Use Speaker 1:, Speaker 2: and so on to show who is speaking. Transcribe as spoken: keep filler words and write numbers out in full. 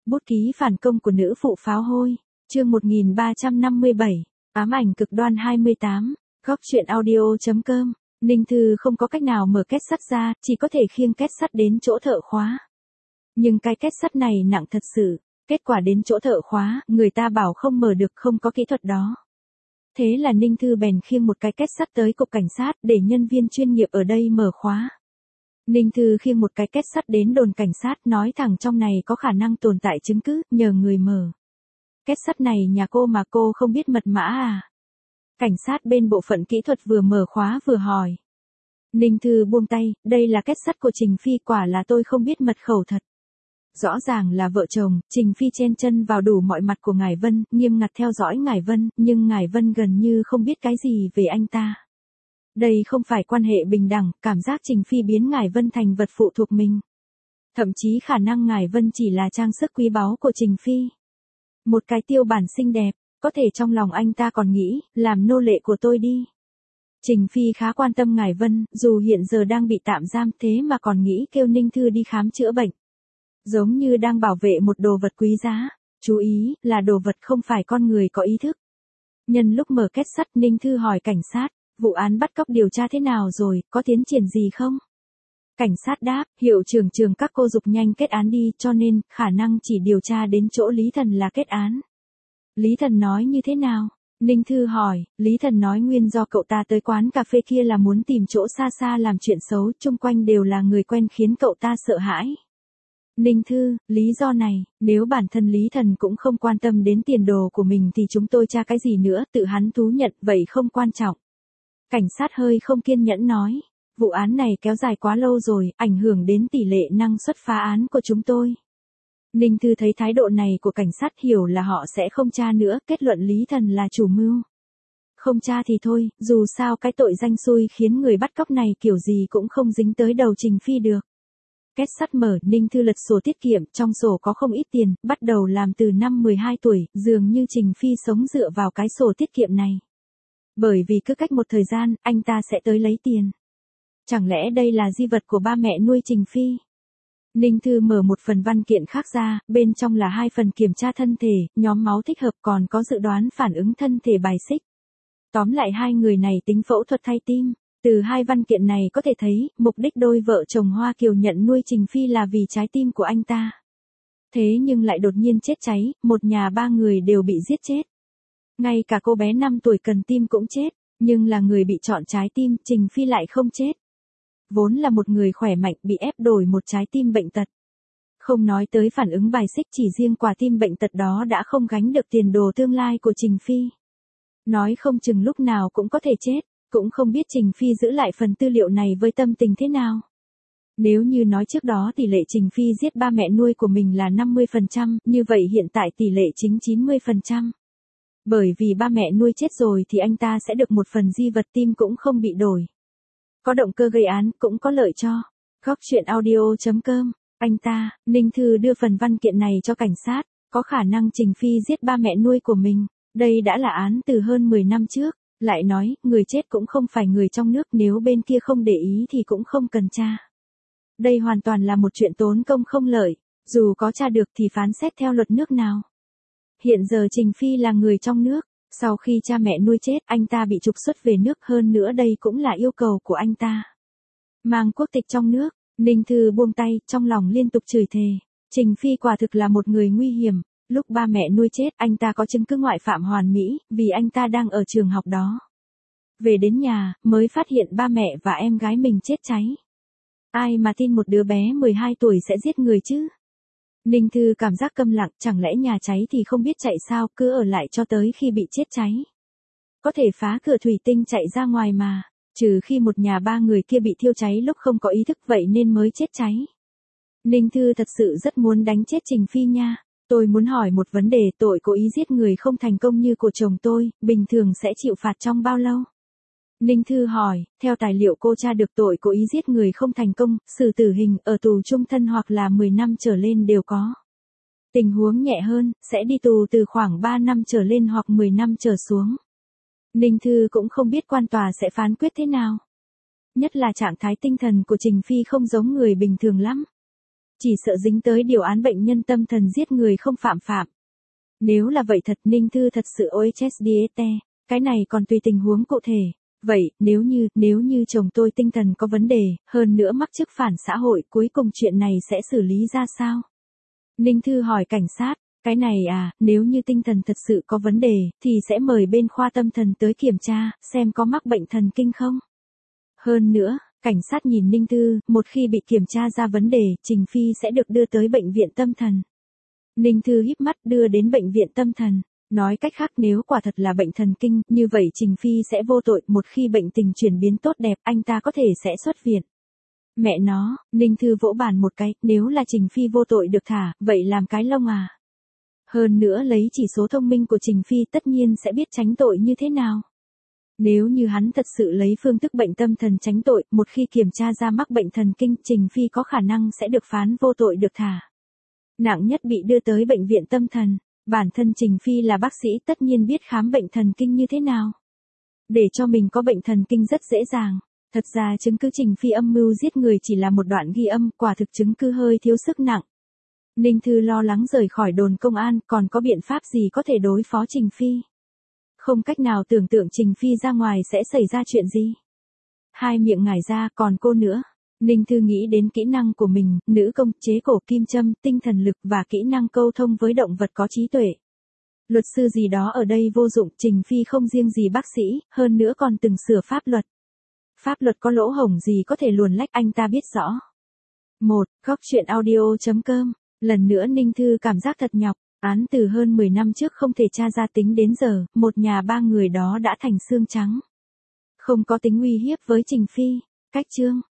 Speaker 1: Bút ký phản công của nữ phụ pháo hôi, chương một nghìn ba trăm năm mươi bảy, ám ảnh cực đoan hai mươi tám, góc truyện audio.com, Ninh Thư không có cách nào mở két sắt ra, chỉ có thể khiêng két sắt đến chỗ thợ khóa. Nhưng cái két sắt này nặng thật sự, kết quả đến chỗ thợ khóa, người ta bảo không mở được, không có kỹ thuật đó. Thế là Ninh Thư bèn khiêng một cái két sắt tới cục cảnh sát để nhân viên chuyên nghiệp ở đây mở khóa. Ninh Thư khiêng một cái két sắt đến đồn cảnh sát, nói thẳng trong này có khả năng tồn tại chứng cứ, nhờ người mở. Két sắt này nhà cô mà cô không biết mật mã à? Cảnh sát bên bộ phận kỹ thuật vừa mở khóa vừa hỏi. Ninh Thư buông tay, đây là két sắt của Trình Phi, quả là tôi không biết mật khẩu thật. Rõ ràng là vợ chồng, Trình Phi chen chân vào đủ mọi mặt của Ngải Vân, nghiêm ngặt theo dõi Ngải Vân, nhưng Ngải Vân gần như không biết cái gì về anh ta. Đây không phải quan hệ bình đẳng, cảm giác Trình Phi biến Ngải Vân thành vật phụ thuộc mình. Thậm chí khả năng Ngải Vân chỉ là trang sức quý báu của Trình Phi. Một cái tiêu bản xinh đẹp, có thể trong lòng anh ta còn nghĩ, làm nô lệ của tôi đi. Trình Phi khá quan tâm Ngải Vân, dù hiện giờ đang bị tạm giam thế mà còn nghĩ kêu Ninh Thư đi khám chữa bệnh. Giống như đang bảo vệ một đồ vật quý giá, chú ý, là đồ vật không phải con người có ý thức. Nhân lúc mở két sắt, Ninh Thư hỏi cảnh sát, vụ án bắt cóc điều tra thế nào rồi, có tiến triển gì không? Cảnh sát đáp, hiệu trưởng trường các cô dục nhanh kết án đi, cho nên, khả năng chỉ điều tra đến chỗ Lý Thần là kết án. Lý Thần nói như thế nào? Ninh Thư hỏi, Lý Thần nói nguyên do cậu ta tới quán cà phê kia là muốn tìm chỗ xa xa làm chuyện xấu, chung quanh đều là người quen khiến cậu ta sợ hãi. Ninh Thư, lý do này, nếu bản thân Lý Thần cũng không quan tâm đến tiền đồ của mình thì chúng tôi tra cái gì nữa, tự hắn thú nhận, vậy không quan trọng. Cảnh sát hơi không kiên nhẫn nói, vụ án này kéo dài quá lâu rồi, ảnh hưởng đến tỷ lệ năng suất phá án của chúng tôi. Ninh Thư thấy thái độ này của cảnh sát hiểu là họ sẽ không tra nữa, kết luận Lý Thần là chủ mưu. Không tra thì thôi, dù sao cái tội danh xui khiến người bắt cóc này kiểu gì cũng không dính tới đầu Trình Phi được. Két sắt mở, Ninh Thư lật sổ tiết kiệm, trong sổ có không ít tiền, bắt đầu làm từ năm mười hai tuổi, dường như Trình Phi sống dựa vào cái sổ tiết kiệm này. Bởi vì cứ cách một thời gian, anh ta sẽ tới lấy tiền. Chẳng lẽ đây là di vật của ba mẹ nuôi Trình Phi? Ninh Thư mở một phần văn kiện khác ra, bên trong là hai phần kiểm tra thân thể, nhóm máu thích hợp, còn có dự đoán phản ứng thân thể bài xích. Tóm lại hai người này tính phẫu thuật thay tim. Từ hai văn kiện này có thể thấy, mục đích đôi vợ chồng Hoa Kiều nhận nuôi Trình Phi là vì trái tim của anh ta. Thế nhưng lại đột nhiên chết cháy, một nhà ba người đều bị giết chết. Ngay cả cô bé năm tuổi cần tim cũng chết, nhưng là người bị chọn trái tim, Trình Phi lại không chết. Vốn là một người khỏe mạnh bị ép đổi một trái tim bệnh tật. Không nói tới phản ứng bài xích, chỉ riêng quả tim bệnh tật đó đã không gánh được tiền đồ tương lai của Trình Phi. Nói không chừng lúc nào cũng có thể chết. Cũng không biết Trình Phi giữ lại phần tư liệu này với tâm tình thế nào. Nếu như nói trước đó tỷ lệ Trình Phi giết ba mẹ nuôi của mình là năm mươi phần trăm, như vậy hiện tại tỷ lệ chính chín mươi phần trăm. Bởi vì ba mẹ nuôi chết rồi thì anh ta sẽ được một phần di vật tim cũng không bị đổi. Có động cơ gây án, cũng có lợi cho. Góc truyện audio.com, anh ta, Ninh Thư đưa phần văn kiện này cho cảnh sát, có khả năng Trình Phi giết ba mẹ nuôi của mình. Đây đã là án từ hơn mười năm trước. Lại nói, người chết cũng không phải người trong nước, nếu bên kia không để ý thì cũng không cần tra. Đây hoàn toàn là một chuyện tốn công không lợi, dù có tra được thì phán xét theo luật nước nào. Hiện giờ Trình Phi là người trong nước, sau khi cha mẹ nuôi chết, anh ta bị trục xuất về nước, hơn nữa đây cũng là yêu cầu của anh ta. Mang quốc tịch trong nước, Ninh Thư buông tay, trong lòng liên tục chửi thề. Trình Phi quả thực là một người nguy hiểm. Lúc ba mẹ nuôi chết, anh ta có chứng cứ ngoại phạm hoàn mỹ, vì anh ta đang ở trường học đó. Về đến nhà, mới phát hiện ba mẹ và em gái mình chết cháy. Ai mà tin một đứa bé mười hai tuổi sẽ giết người chứ? Ninh Thư cảm giác câm lặng, chẳng lẽ nhà cháy thì không biết chạy sao, cứ ở lại cho tới khi bị chết cháy. Có thể phá cửa thủy tinh chạy ra ngoài mà, trừ khi một nhà ba người kia bị thiêu cháy lúc không có ý thức vậy nên mới chết cháy. Ninh Thư thật sự rất muốn đánh chết Trình Phi nha. Tôi muốn hỏi một vấn đề, tội cố ý giết người không thành công như của chồng tôi, bình thường sẽ chịu phạt trong bao lâu? Ninh Thư hỏi, theo tài liệu cô tra được tội cố ý giết người không thành công, xử tử hình, ở tù chung thân hoặc là mười năm trở lên đều có. Tình huống nhẹ hơn, sẽ đi tù từ khoảng ba năm trở lên hoặc mười năm trở xuống. Ninh Thư cũng không biết quan tòa sẽ phán quyết thế nào. Nhất là trạng thái tinh thần của Trình Phi không giống người bình thường lắm. chỉ sợ dính tới điều án bệnh nhân tâm thần giết người không phạm phạm. Nếu là vậy thật Ninh Thư thật sự ôi chết điế, cái này còn tùy tình huống cụ thể. Vậy, nếu như, nếu như chồng tôi tinh thần có vấn đề, hơn nữa mắc chức phản xã hội, cuối cùng chuyện này sẽ xử lý ra sao? Ninh Thư hỏi cảnh sát, cái này à, nếu như tinh thần thật sự có vấn đề, thì sẽ mời bên khoa tâm thần tới kiểm tra, xem có mắc bệnh thần kinh không? Hơn nữa, cảnh sát nhìn Ninh Thư, một khi bị kiểm tra ra vấn đề, Trình Phi sẽ được đưa tới bệnh viện tâm thần. Ninh Thư híp mắt đưa đến bệnh viện tâm thần. Nói cách khác nếu quả thật là bệnh thần kinh, như vậy Trình Phi sẽ vô tội, một khi bệnh tình chuyển biến tốt đẹp, anh ta có thể sẽ xuất viện. Mẹ nó, Ninh Thư vỗ bàn một cái, nếu là Trình Phi vô tội được thả, vậy làm cái lông à. Hơn nữa lấy chỉ số thông minh của Trình Phi tất nhiên sẽ biết tránh tội như thế nào. Nếu như hắn thật sự lấy phương thức bệnh tâm thần tránh tội, một khi kiểm tra ra mắc bệnh thần kinh, Trình Phi có khả năng sẽ được phán vô tội được thả. Nặng nhất bị đưa tới bệnh viện tâm thần. Bản thân Trình Phi là bác sĩ tất nhiên biết khám bệnh thần kinh như thế nào. Để cho mình có bệnh thần kinh rất dễ dàng. Thật ra chứng cứ Trình Phi âm mưu giết người chỉ là một đoạn ghi âm, quả thực chứng cứ hơi thiếu sức nặng. Ninh Thư lo lắng rời khỏi đồn công an, còn có biện pháp gì có thể đối phó Trình Phi. Không cách nào tưởng tượng Trình Phi ra ngoài sẽ xảy ra chuyện gì. Hai miệng ngải ra, còn cô nữa. Ninh Thư nghĩ đến kỹ năng của mình, nữ công, chế cổ kim châm, tinh thần lực và kỹ năng câu thông với động vật có trí tuệ. Luật sư gì đó ở đây vô dụng, Trình Phi không riêng gì bác sĩ, hơn nữa còn từng sửa pháp luật. Pháp luật có lỗ hổng gì có thể luồn lách anh ta biết rõ. một. Góc truyện audio chấm com. Lần nữa Ninh Thư cảm giác thật nhọc, án từ hơn mười năm trước không thể tra ra tính đến giờ, một nhà ba người đó đã thành xương trắng. Không có tính uy hiếp với Trình Phi. Cách chương.